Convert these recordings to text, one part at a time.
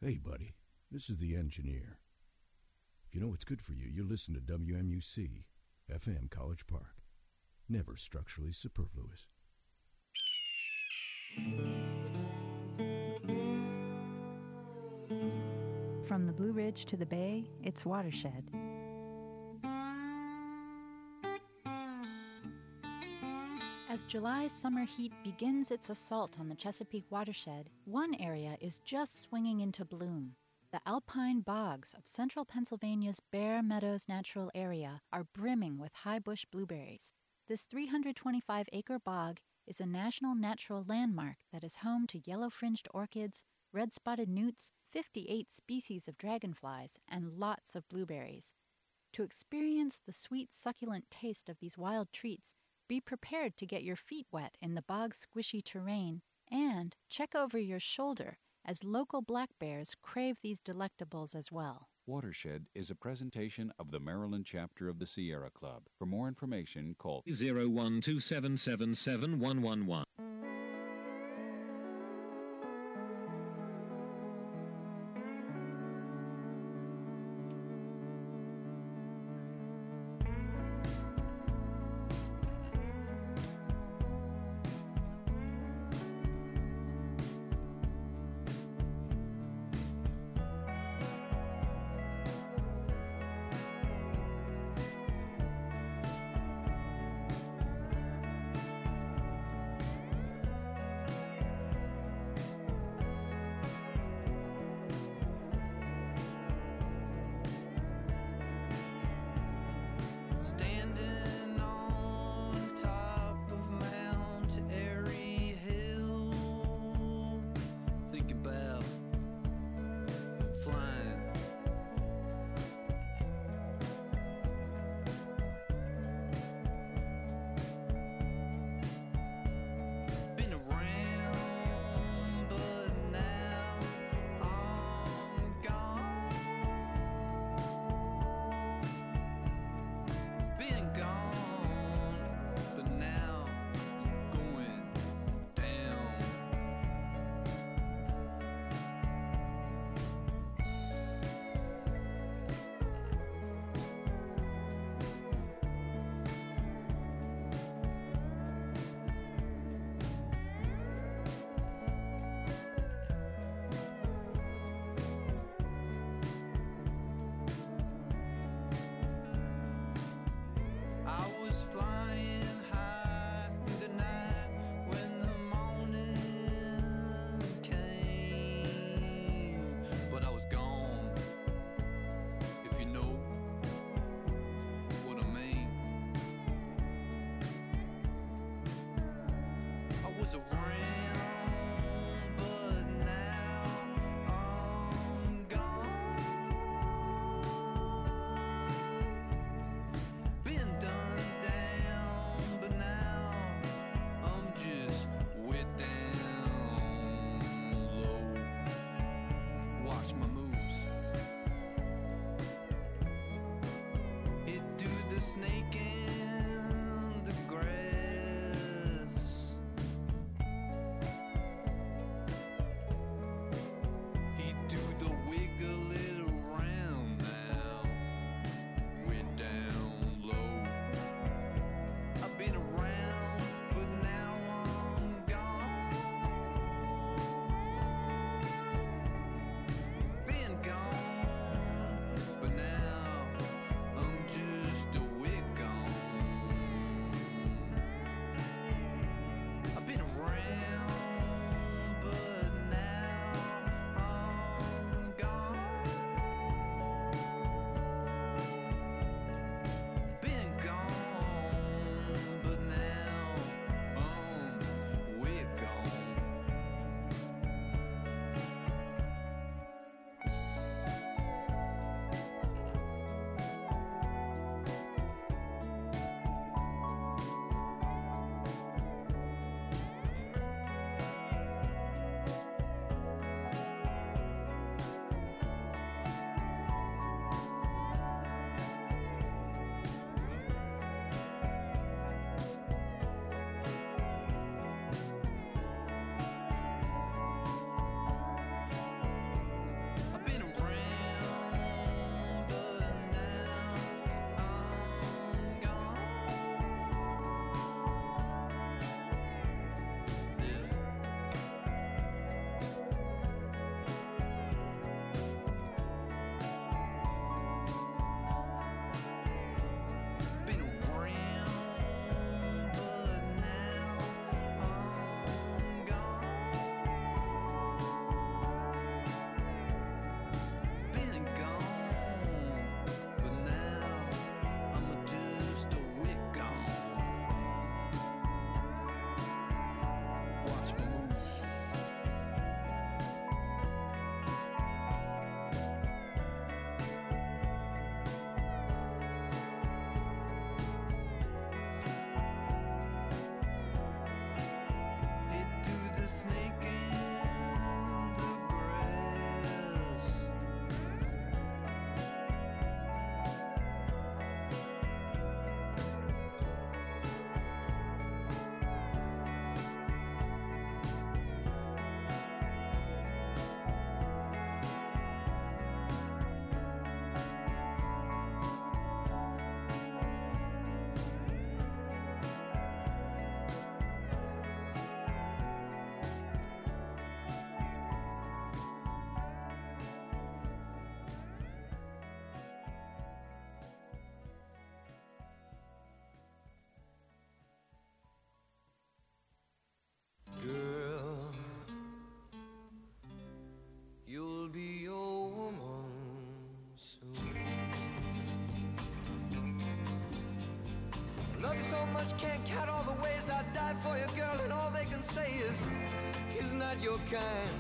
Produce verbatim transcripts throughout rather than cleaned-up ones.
Hey, buddy, this is the engineer. If you know what's good for you, you listen to W M U C, F M College Park. Never structurally superfluous. From the Blue Ridge to the Bay, it's Watershed. As July's summer heat begins its assault on the Chesapeake watershed, one area is just swinging into bloom. The alpine bogs of central Pennsylvania's Bear Meadows Natural Area are brimming with high-bush blueberries. This three hundred twenty-five acre bog is a national natural landmark that is home to yellow-fringed orchids, red-spotted newts, fifty-eight species of dragonflies, and lots of blueberries. To experience the sweet, succulent taste of these wild treats, be prepared to get your feet wet in the bog's squishy terrain, and check over your shoulder as local black bears crave these delectables as well. Watershed is a presentation of the Maryland chapter of the Sierra Club. For more information, call zero one two seven seven seven one one one. much, can't count all the ways I'd die for you, girl, and all they can say is, he's not your kind.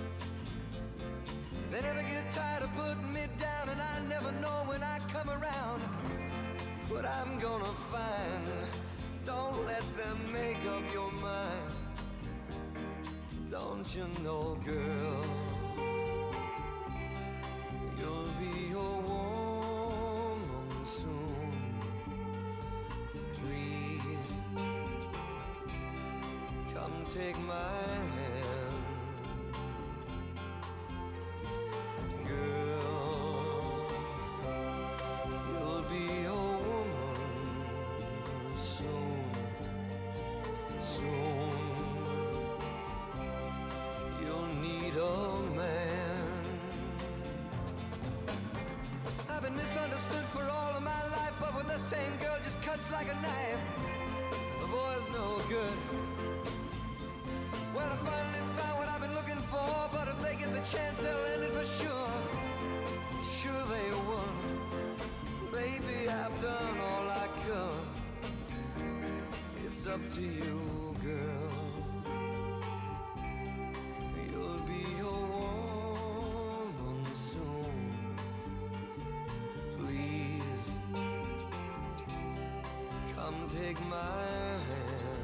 They never get tired of putting me down, and I never know when I come around what I'm gonna find. Don't let them make up your mind. Don't you know, girl, you'll be a woman soon. Please, come take my hand. Girl, you'll be a woman soon, soon. You'll need a man. I've been misunderstood for all of my life, but when the same girl just cuts like a knife, the boy's no good. Well, I finally found what I've been looking for, but if they get the chance, they'll end it for sure. Sure they would. Baby, I've done all I could. It's up to you, girl. You'll be a woman soon. Please, come take my hand.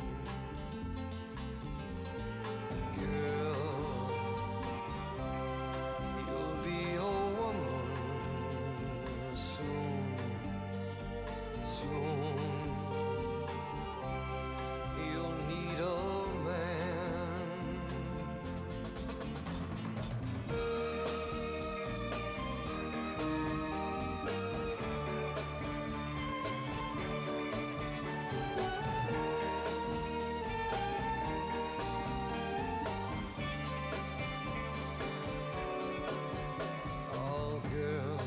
Girl, you'll be a woman soon, soon. You'll need a man. Oh, girl,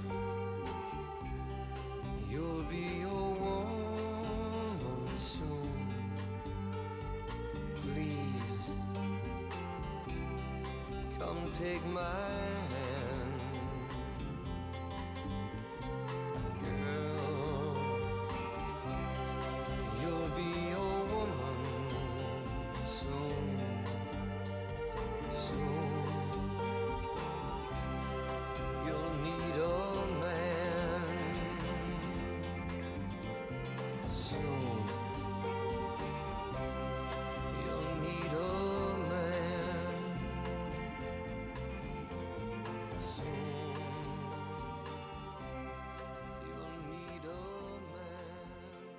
you'll be a woman soon. Please, come take my hand. Girl, you'll be a woman soon, soon. You'll need a man soon. You'll need a man soon. You'll need a man.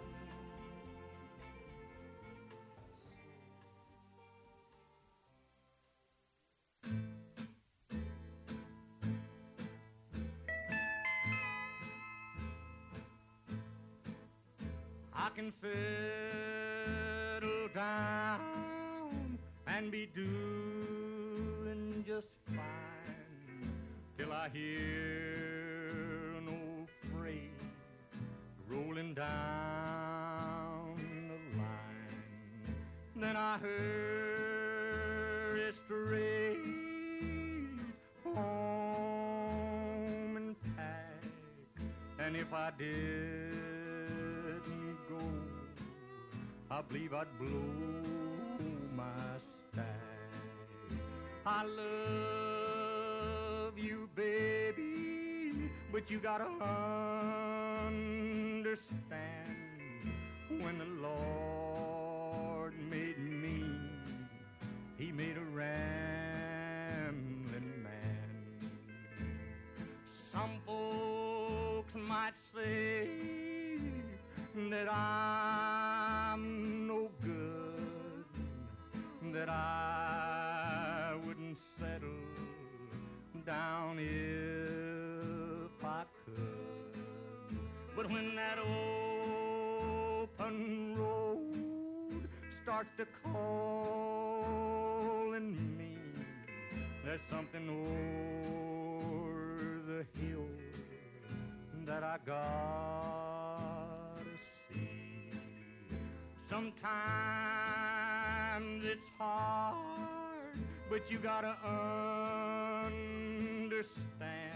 I can settle down and be doing just fine till I hear an old freight rolling down the line. Then I hurry straight home and pack, and if I did go, I believe I'd blow my stack. I love you, baby, but you gotta understand, when the Lord made me, he made a rambling man. Some folks might say that I'm no good, that I wouldn't settle down if I could. But when that open road starts to calling me, there's something over the hill that I gotta see. Sometimes it's hard, but you gotta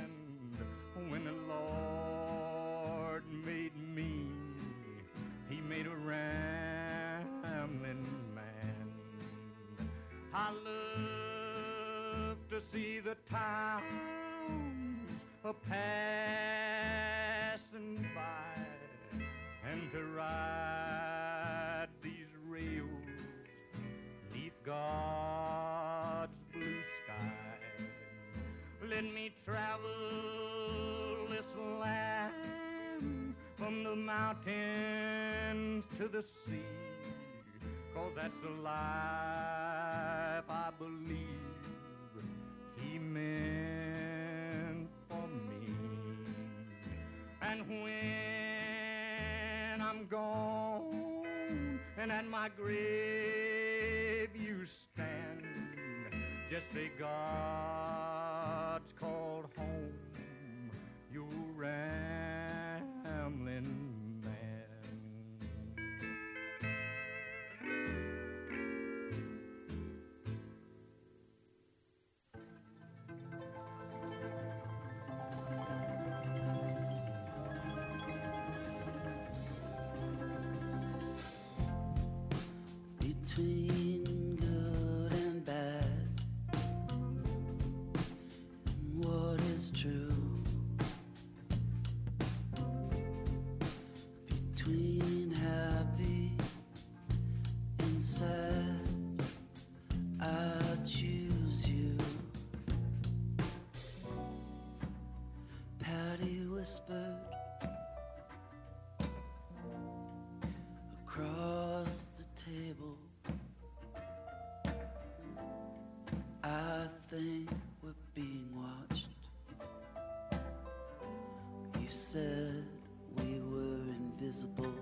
understand, when the Lord made me, he made a rambling man. I love to see the towns a passing by, and to ride these rails neath God's blue sky. Let me travel this land from the mountains to the sea, 'cause that's the life I believe he meant for me. And when I'm gone and at my grave you stand, just say God's called home your rambling man. Between good and bad, and what is true, between happy and sad, I choose you. Patty whispered across the table, I think we're being watched. You said we were invisible.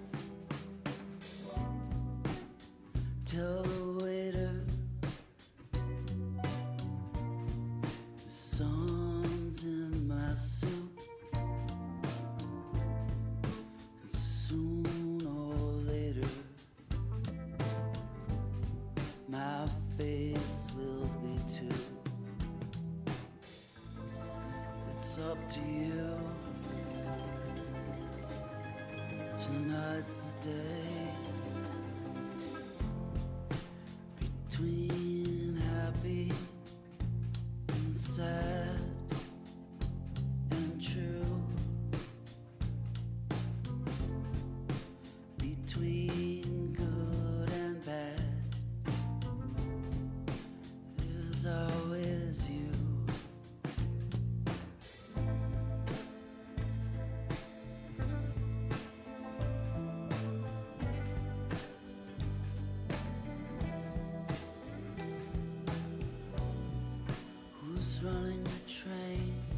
Tell the waiter the sun's in my soup, and soon or later my face will be too. It's up to you. Tonight's the day. Between happy and sad and true, between good and bad, there's always you. Who's running the trains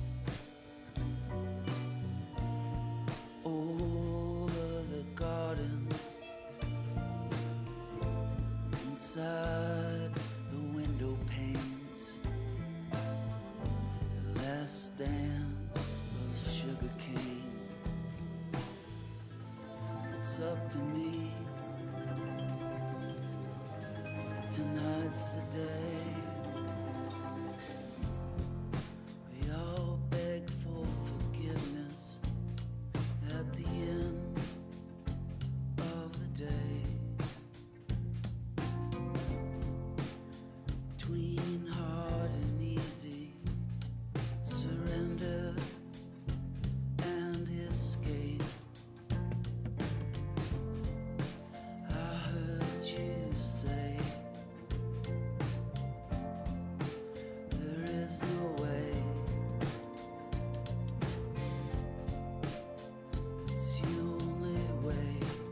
over the gardens, inside the window panes, the last stand of sugar cane? It's up to me. Tonight's the day. We all beg for forgiveness at the end of the day. Between hard and easy, surrender and escape. I heard you say there is no way. It's the only way.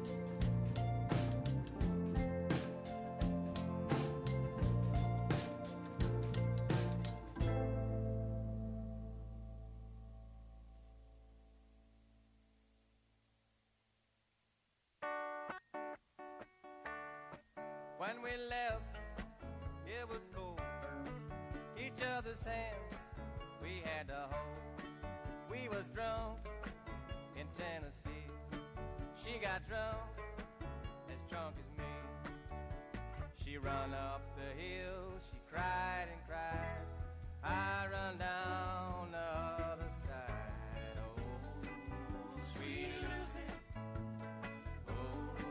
When we left, it was cold. Each other's hands we had to hold. We was drunk in Tennessee. She got drunk, as drunk as me. She run up the hill, she cried and cried. I run down the other side. Oh, sweet Lucy. Oh,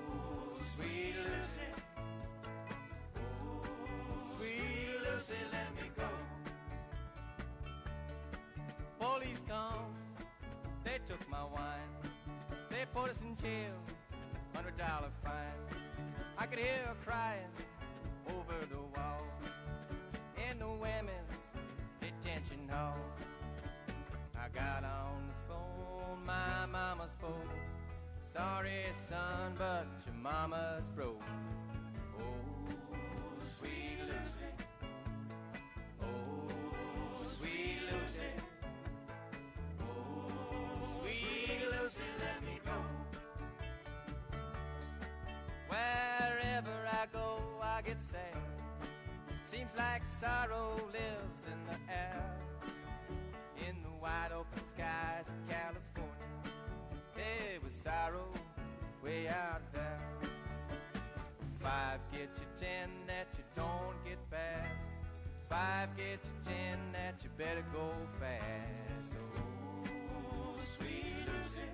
police come, they took my wine. They put us in jail, hundred dollar fine. I could hear her crying over the wall in the women's detention hall. I got on the phone, my mama spoke. Sorry, son, but your mama's broke. Oh, sweet Lucy. Oh, sweet Lucy. Oh, sweet Lucy, let me go. Wherever I go, I get sad. Seems like sorrow lives in the air. In the wide open skies of California, there was sorrow way out there. Five get you ten that you don't get past. Five get you ten that you better go fast. Oh, sweet Lucy.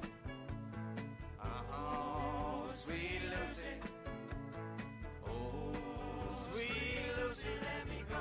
Uh-huh, sweet Lucy. Oh, sweet Lucy, let me go.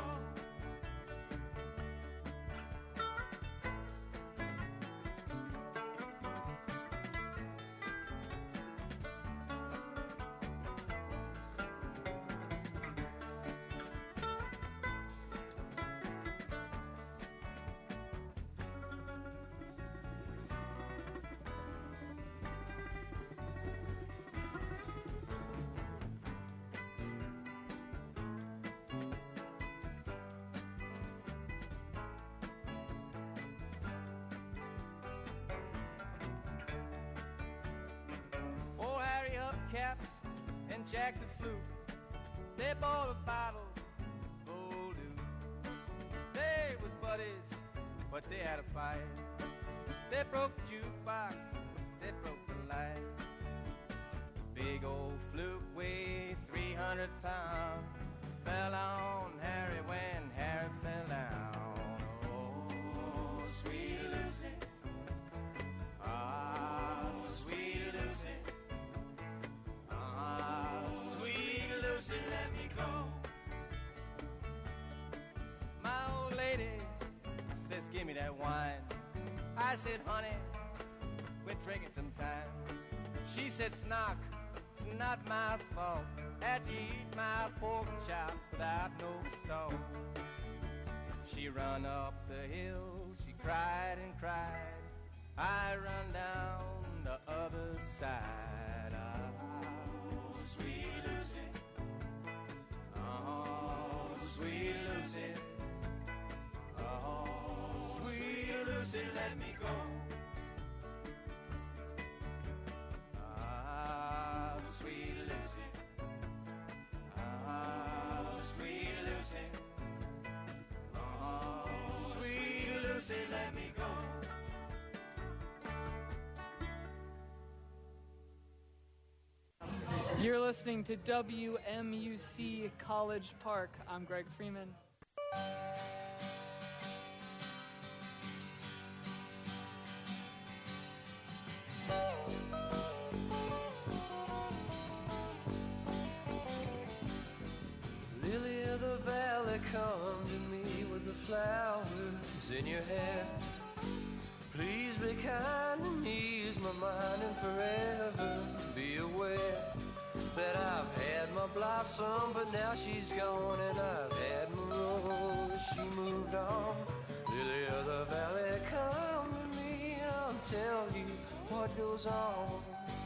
Caps and Jack the Flute, they bought a bottle full dude. They was buddies, but they had a fight. They broke the jukebox, they broke the light. Big old Fluke weighed three hundred pounds, fell on Harry when Harry fell down. Oh, sweet Lucy. Ah, sweet Lucy. Sweet Lucy, let me go. My old lady says, give me that wine. I said, honey, quit drinking sometime. She said, Snock, it's not my fault. Had to eat my pork chop without no salt. She run up the hill, she cried and cried. I run down the other side. Oh, sweet Lucy. Oh, sweet Lucy. Oh, sweet Lucy, let me go. Ah, sweet Lucy. Ah, sweet Lucy. Oh, sweet Lucy, let me go. You're listening to W M U C College Park. I'm Greg Freeman. Lily of the valley, come to me with the flowers in your hair. Please be kind to me, ease my mind, and forever be aware that I've had my blossom, but now she's gone, and I've had my rose, she moved on. Lily of the valley, come to me, and I'll tell you what goes on.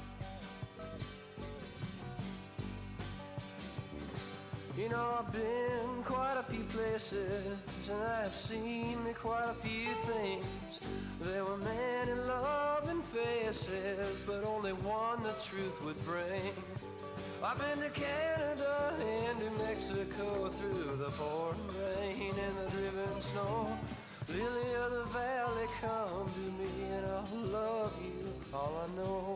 You know, I've been quite a few places, and I've seen quite a few things. There were many loving faces, but only one the truth would bring. I've been to Canada and New Mexico, through the pouring rain and the driven snow. Lily of the valley, come to me, and I'll love you all I know.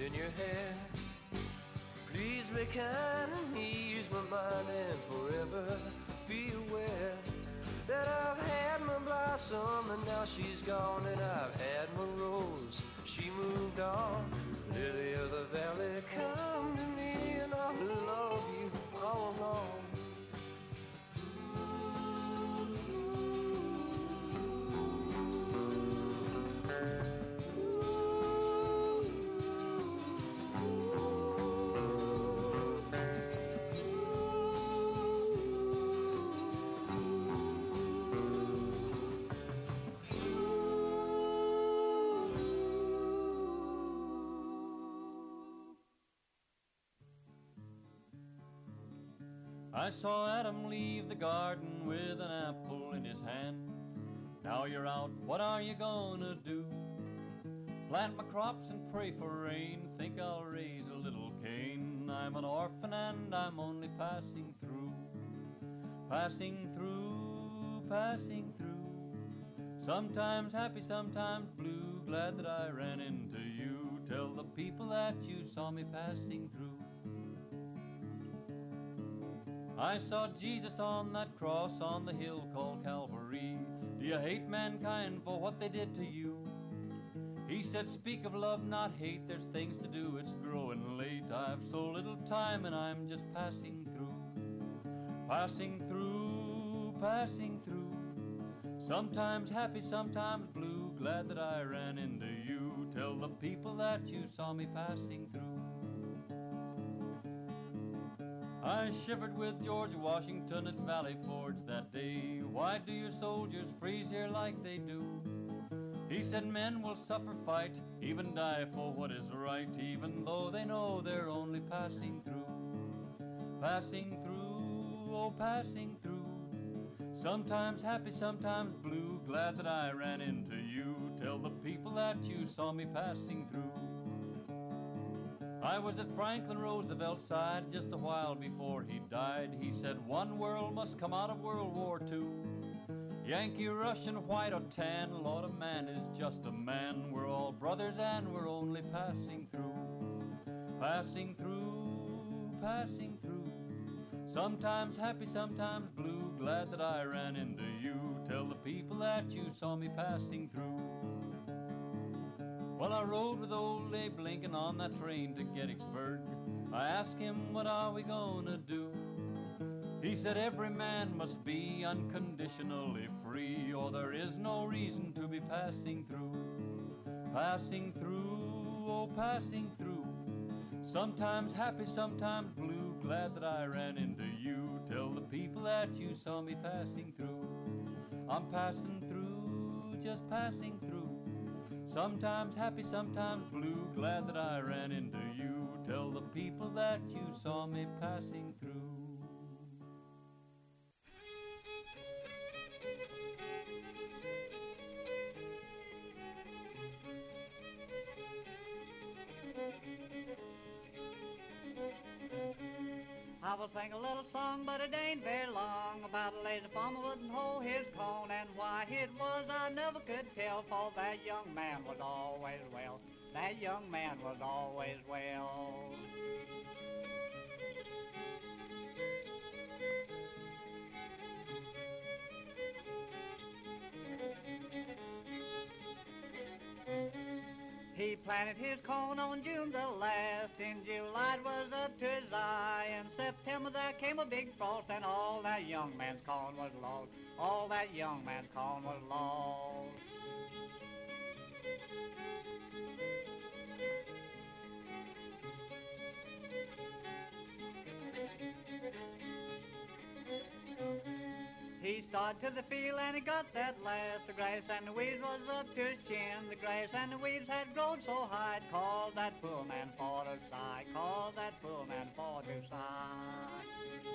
in your hair. Please be kind and ease my mind and forever be aware that I've had my blossom and now she's gone, and I've had my rose, she moved on. Lily of the valley, come to me and I'll love you all along. I saw Adam leave the garden with an apple in his hand. Now you're out, what are you gonna do? Plant my crops and pray for rain, think I'll raise a little cane. I'm an orphan and I'm only passing through. Passing through, passing through. Sometimes happy, sometimes blue, glad that I ran into you. Tell the people that you saw me passing through. I saw Jesus on that cross on the hill called Calvary. Do you hate mankind for what they did to you? He said, speak of love, not hate. There's things to do, it's growing late. I've so little time and I'm just passing through. Passing through, passing through. Sometimes happy, sometimes blue. Glad that I ran into you. Tell the people that you saw me passing through. I shivered with George Washington at Valley Forge that day. Why do your soldiers freeze here like they do? He said men will suffer fight, even die for what is right, even though they know they're only passing through. Passing through, oh passing through. Sometimes happy, sometimes blue. Glad that I ran into you. Tell the people that you saw me passing through. I was at Franklin Roosevelt's side just a while before he died. He said one world must come out of World War Two. Yankee, Russian, white or tan, Lord, a man is just a man. We're all brothers and we're only passing through. Passing through, passing through. Sometimes happy, sometimes blue. Glad that I ran into you. Tell the people that you saw me passing through. Well, I rode with old Abe Lincoln on that train to Gettysburg. I asked him, what are we gonna do? He said, every man must be unconditionally free, or there is no reason to be passing through. Passing through, oh, passing through. Sometimes happy, sometimes blue. Glad that I ran into you. Tell the people that you saw me passing through. I'm passing through, just passing through. Sometimes happy, sometimes blue. Glad that I ran into you. Tell the people that you saw me passing through. I will sing a little song, but it ain't very long, about a lazy farmer wouldn't hoe his corn, and why it was I never could tell, for that young man was always well. That young man was always well. He planted his corn on June the last. In July it was up to his eye. In September there came a big frost, and all that young man's corn was lost. All that young man's corn was lost. He started to the field and he got that last. The grass and the weeds was up to his chin. The grass and the weeds had grown so high, it called that poor man for to sigh. Called that poor man for to sigh.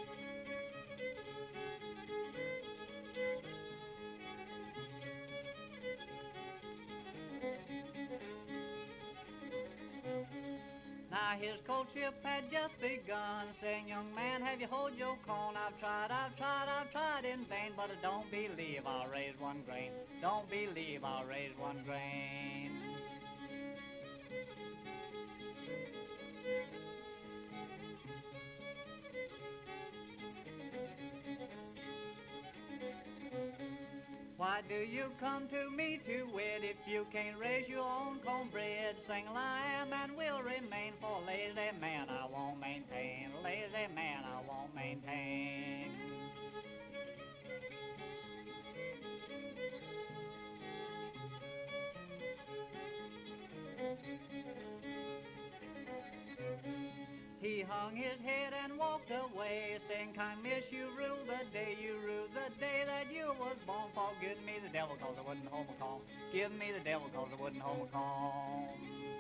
Now his courtship had just begun, saying, young man, have you hoed your corn? I've tried, I've tried, I've tried in vain, but I don't believe I'll raise one grain. Don't believe I'll raise one grain. Why do you come to me to wed if you can't raise your own cornbread? Sing lamb and will remain, for lazy man I won't maintain, lazy man I won't maintain. He hung his head and walked away, saying, kind miss, you rule the day, you rule the day that you was born. Forgive me the devil, cause I wasn't home a calm. Give me the devil, cause I wasn't home a calm.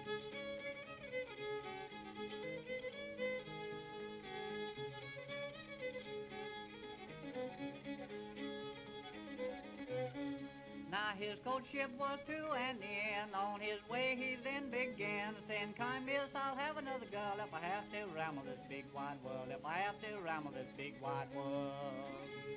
Now his courtship was to an end. On his way he then began, saying, kind miss, I'll have another girl if I have to ramble this big wide world, if I have to ramble this big wide world.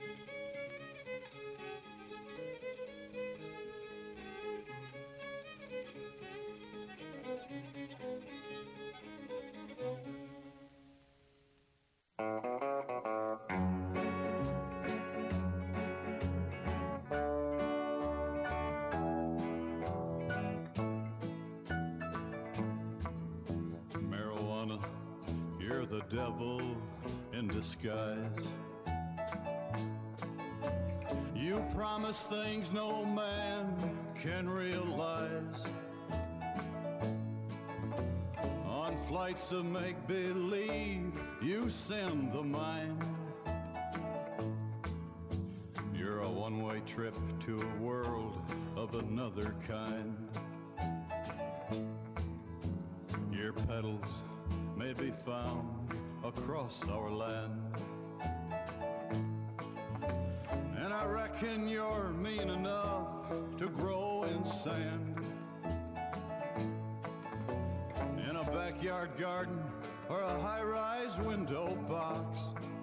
The devil in disguise. You promise things no man can realize. On flights of make-believe, you send the mind. You're a one-way trip to a world of another kind. Your petals may be found across our land, and I reckon you're mean enough to grow in sand, in a backyard garden or a high-rise window box.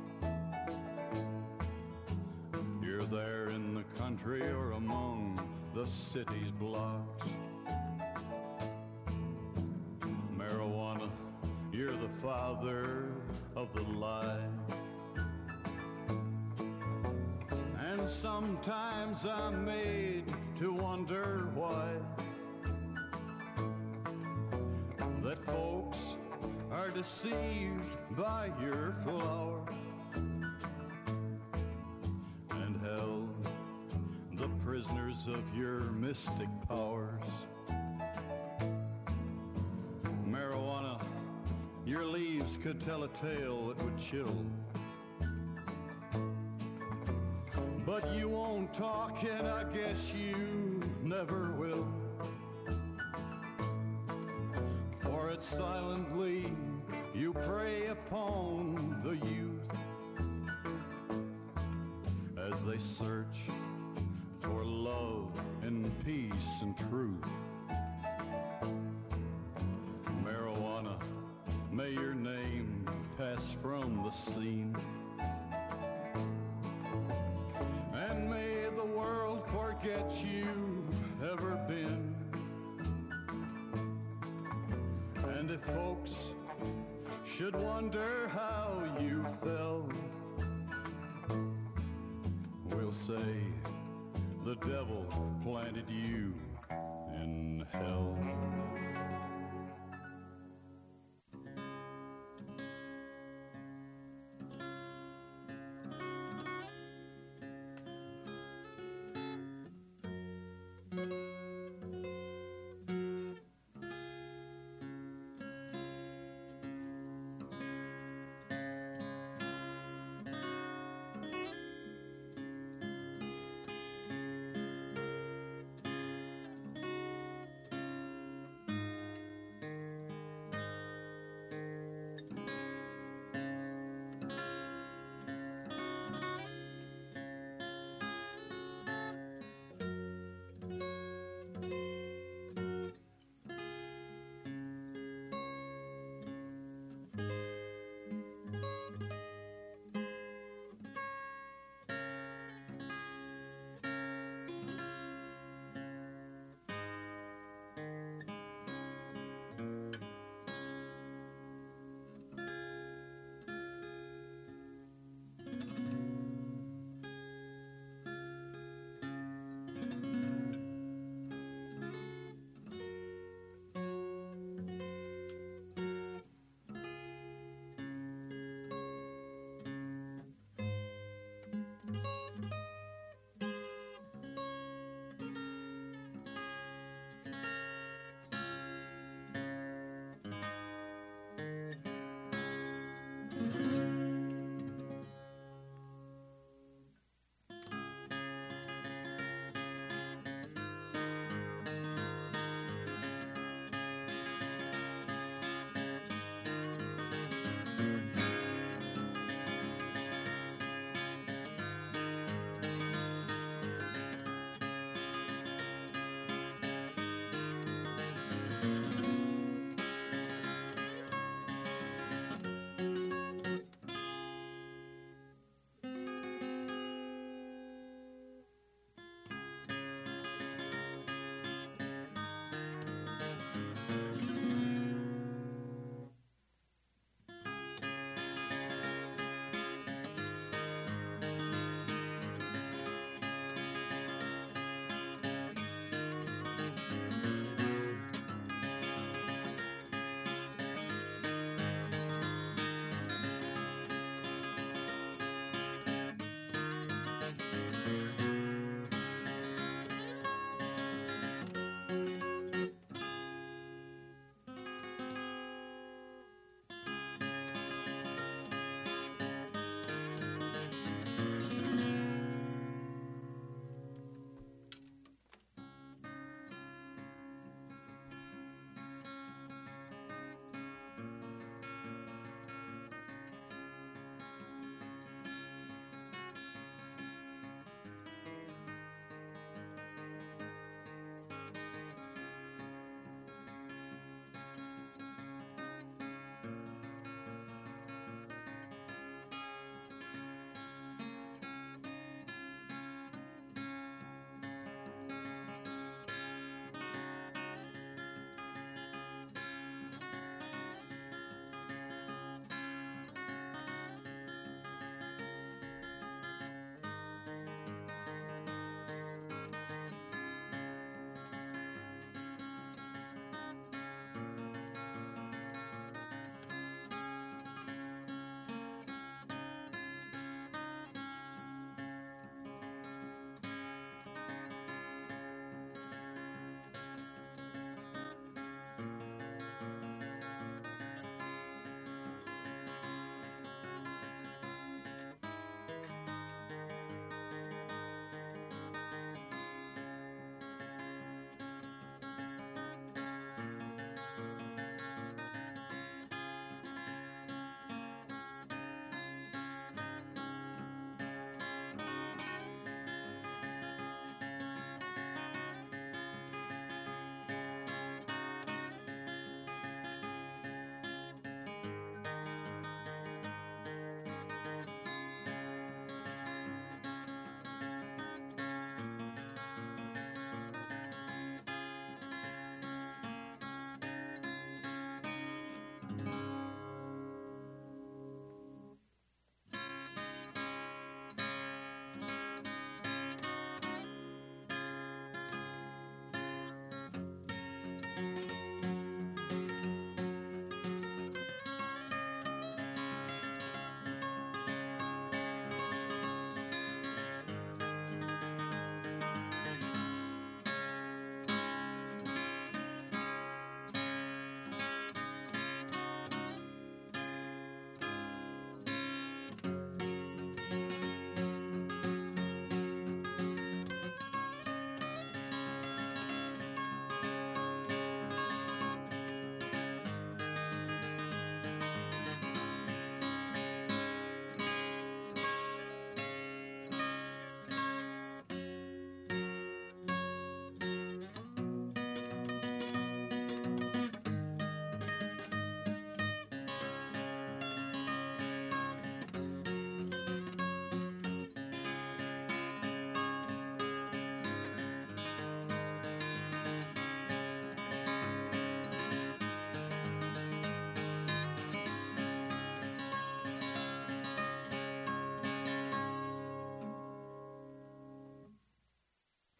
You're there in the country or among the city's blocks. Marijuana, you're the father of the lie. And sometimes I'm made to wonder why that folks are deceived by your flower and held the prisoners of your mystic powers. Marijuana, your leaves could tell a tale that would chill, but you won't talk, and I guess you never will. For it silently you prey upon the youth as they search for love and peace and truth. Marijuana, may your name pass from the scene, and may the world forget you've ever been. And if folks should wonder how you fell, we'll say the devil planted you in hell.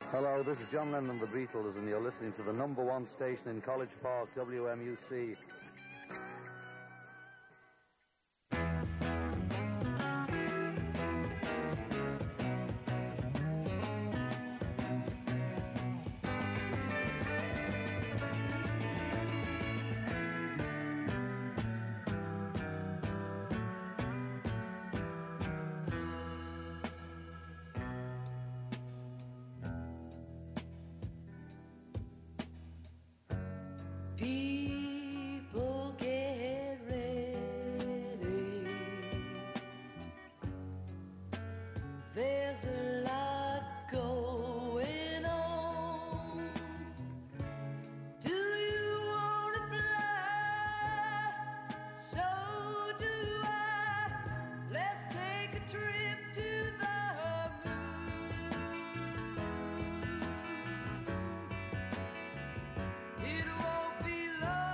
Hello, this is John Lennon and the Beatles, and you're listening to the number one station in College Park, W M U C. People get ready. There's a lot going on. Do you want to fly? So do I. Let's take a trip to the moon. It won't be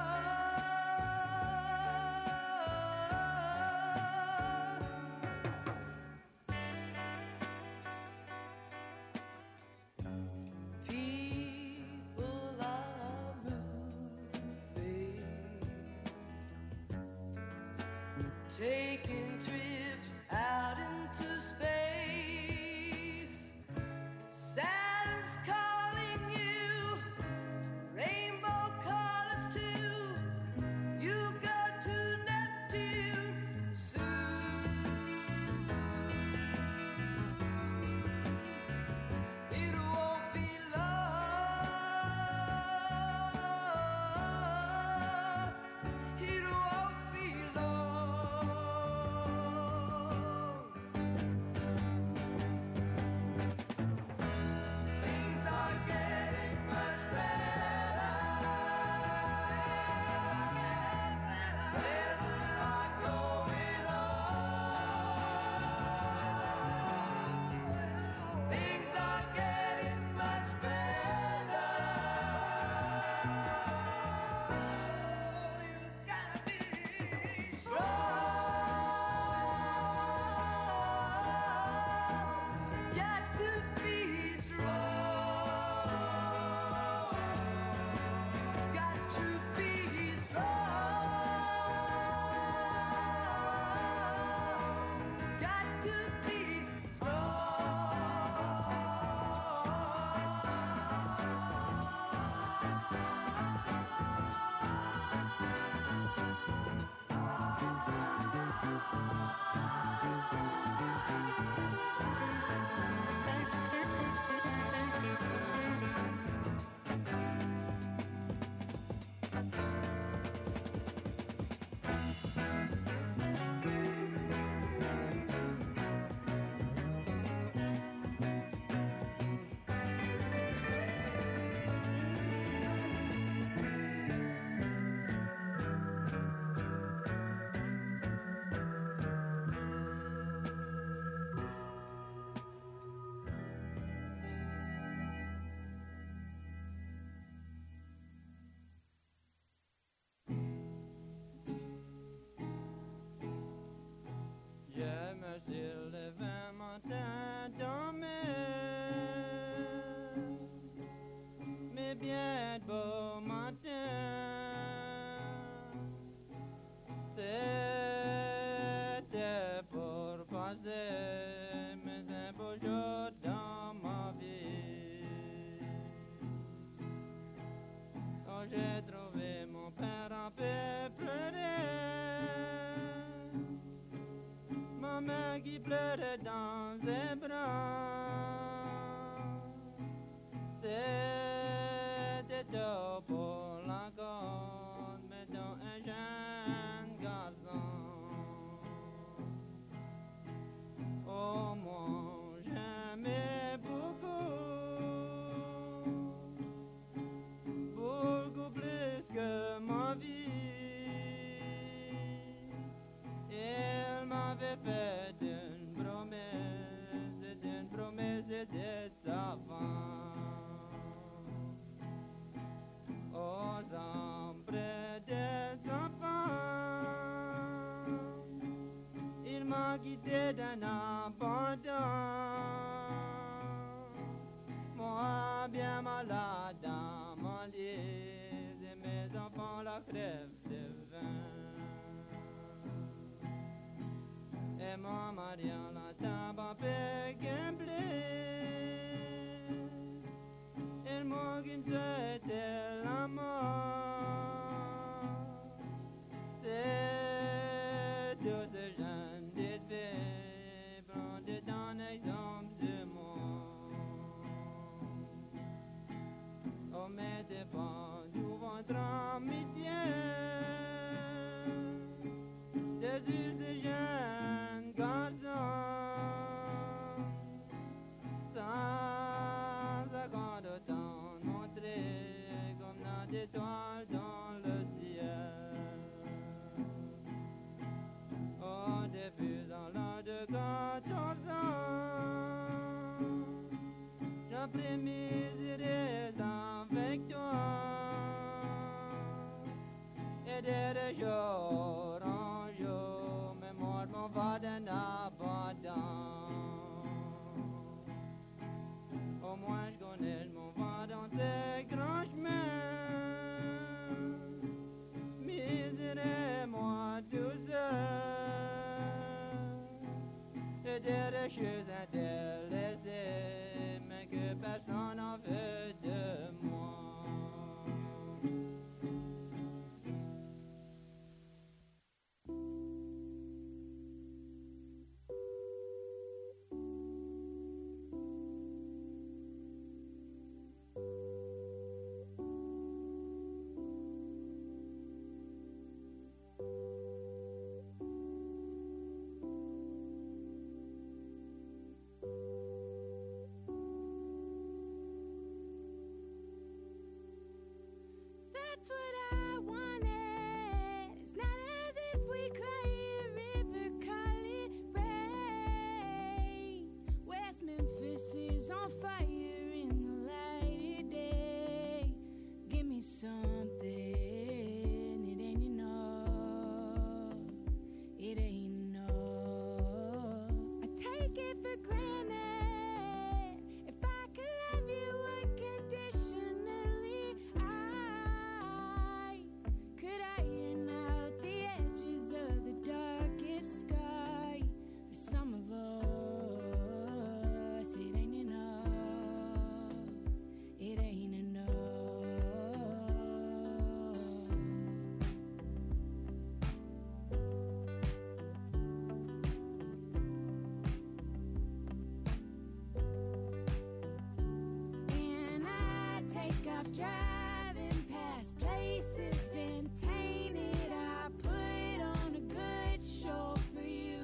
people are moving, taking trips out into space. Saturn's calling you, rainbow colors too. You go to Neptune soon. It won't be long. It won't be long. Things are getting much better. There's a lot going on. Things are getting much better. You gotta be strong. Got to be strong. Got to be strong. Got to be Je me suis levé un matin dormir, mais bien de beau matin. C'était pour passer mes un beau jour dans ma vie. Quand j'ai trouvé mon père en paix pleurer, ma mère qui pleurait dans ses bras. C'était tout pour la corde, mais dans un jeune garçon. Au moins j'aimais beaucoup, beaucoup plus que ma vie. Elle m'avait fait une promesse, une promesse d'être sa femme. Oh, tire de choses intéressées, mais que personne n'en veut de moi. That's what I wanted. It's not as if we cry a river, call it rain. West Memphis is on fire in the light of day. Give me something, it ain't enough. It ain't enough. I take it for granted. If I could love you unconditionally, I could iron out the edges of the darkest sky. For some of us, it ain't enough. It ain't enough. And I take off driving past places been tainted. I put on a good show for you.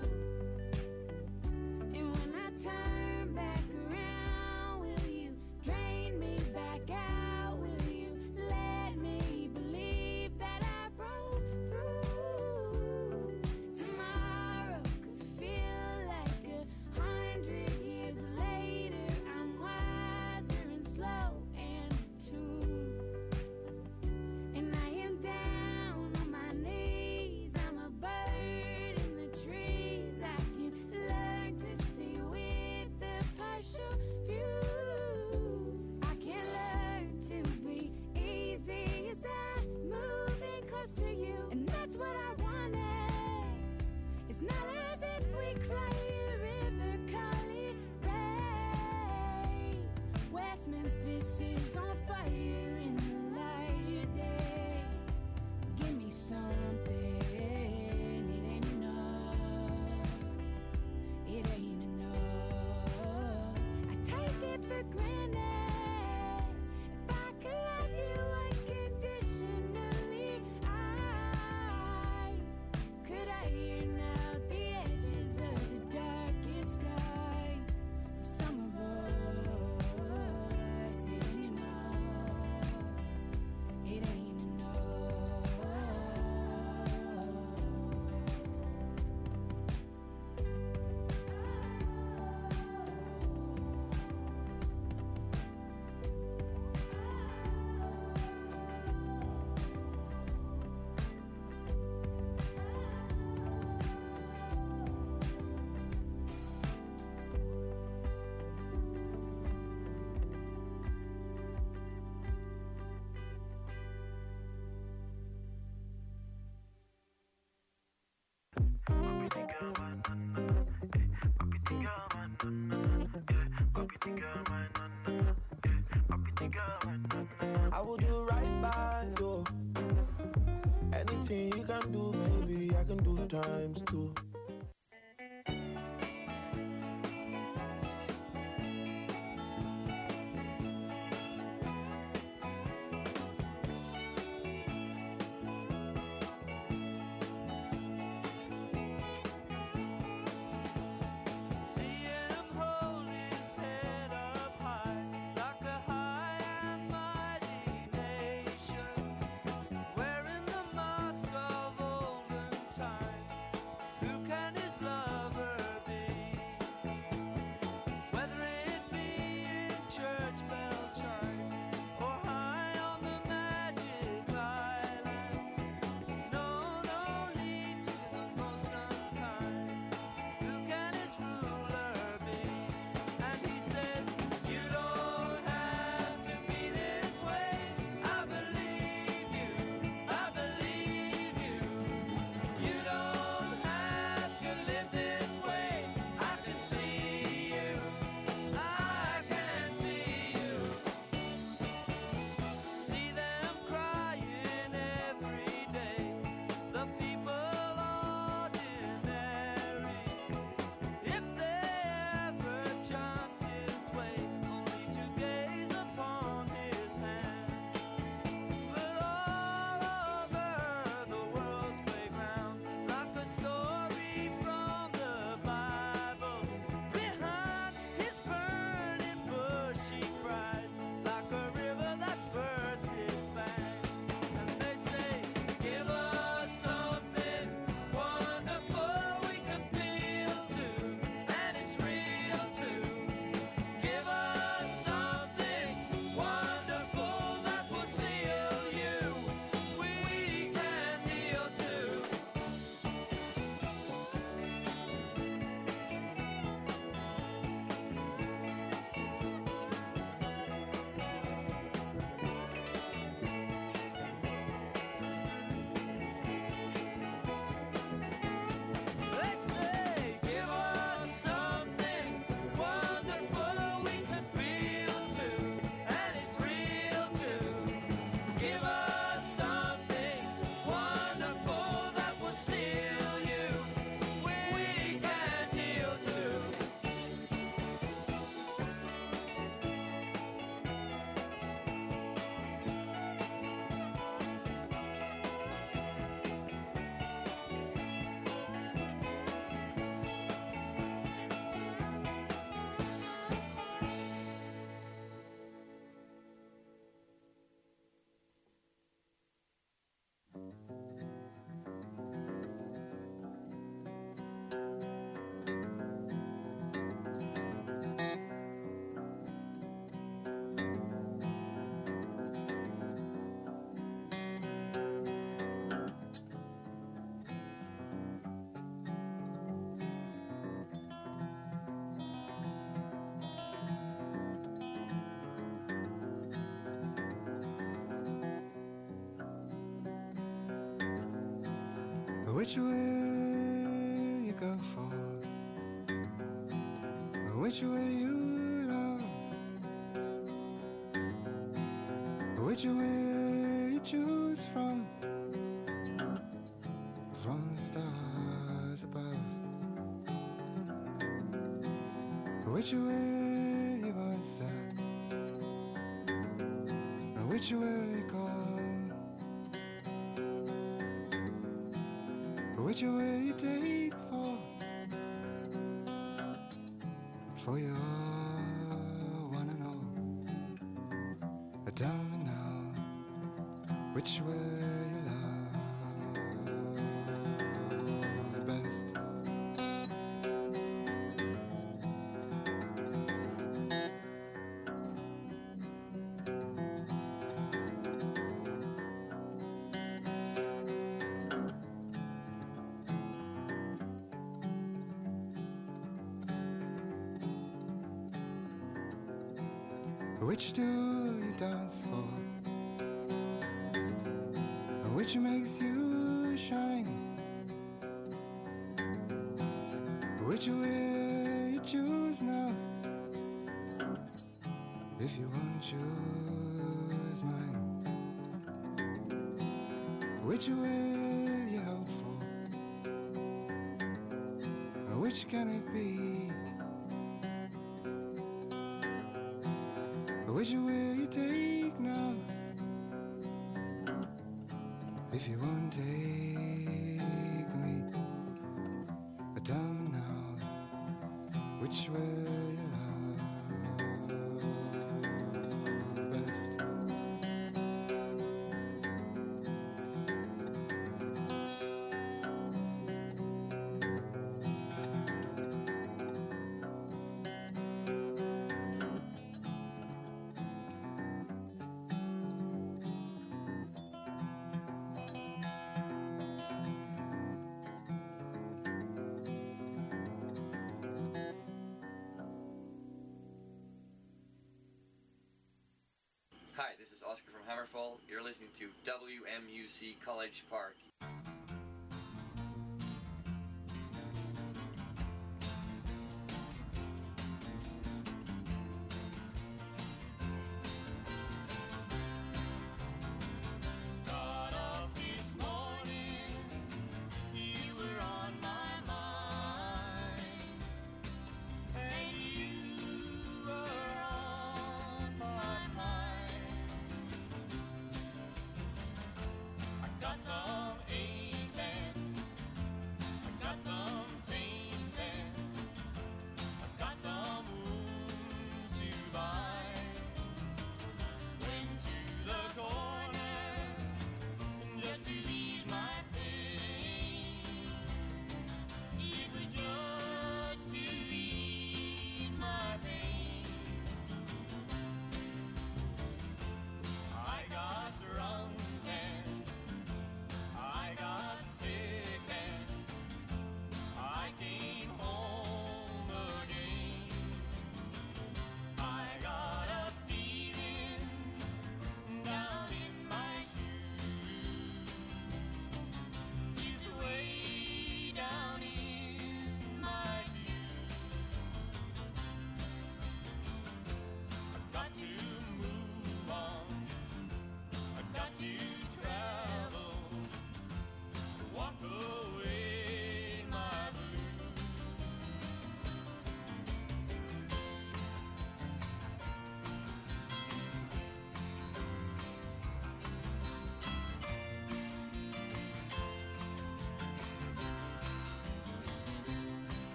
And when I turn back around, will you drain me back out? Will you let me believe that I broke through? Tomorrow could feel like a hundred years later. I'm wiser and slow and tuned. And I am down on my knees. I'm a bird in the trees. I can learn to see with a partial view. I can learn to be easy as I'm moving close to you. And that's what I wanted. It's not as if we cry a river, call it rain. West Memphis is on fire in the light of day. Give me something, it ain't enough. It ain't enough. I take it for granted. If I could love you unconditionally, I could iron out the edges of the darkest sky. For some of us, it ain't enough. It ain't enough. I will do right by you. Anything you can do, maybe I can do times two. Wearing the mask of olden times, who Which will you go for? Which will you love? Which will you choose from? From the stars above. Which will you answer? Which will you call? Which will you take for? For your one and all. Tell me now, which will you love the best? Which do you dance for? Which makes you shine? Which will you choose now? If you won't choose mine, which will you hope for? Which can it be? Which will you take now? If you won't take me, tell me now, which will you love best? Hi, this is Oscar from Hammerfall. You're listening to W M U C College Park. Got up this morning, you were on my mind, and you were on my mind. I got some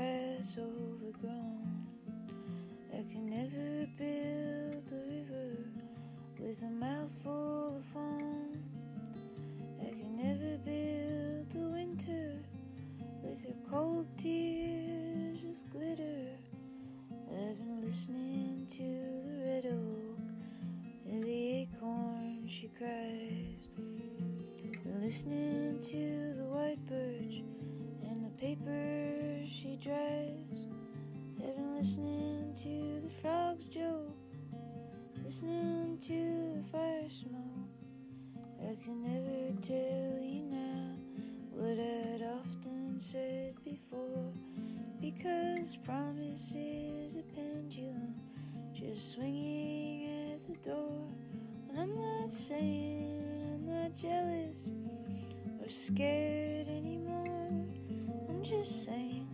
grass overgrown. I can never build a river with a mouthful of foam. I can never build a winter with her cold tears of glitter. I've been listening to the red oak and the acorn she cries. Been listening to the white birch and the paper she dries. I've been listening to the frogs joke, listening to the fire smoke. I can never tell you now what I'd often said before, because promise is a pendulum just swinging at the door. And I'm not saying I'm not jealous or scared anymore. I'm just saying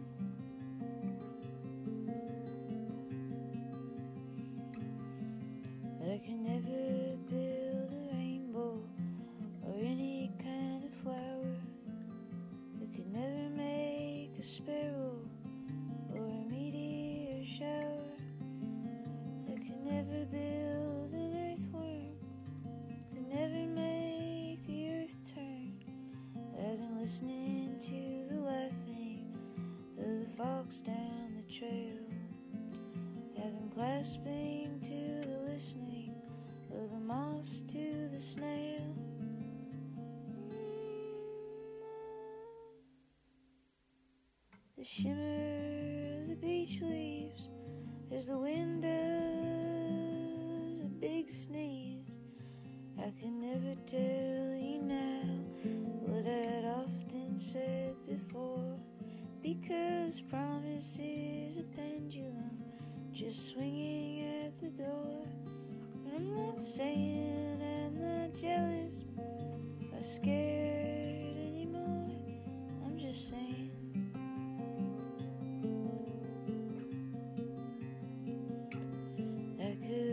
I can never build a rainbow or any kind of flower. I could never make a sparrow or a meteor shower. I could never build an earthworm, could never make the earth turn. I've been listening to the laughing of the fox down the trail. I've been clasping to the listening of the moss to the snail. The shimmer of the beach leaves as the wind does a big sneeze. I can never tell you now what I'd often said before, because promise is a pendulum just swinging at the door. And I'm not saying I'm not jealous or scared anymore. I'm just saying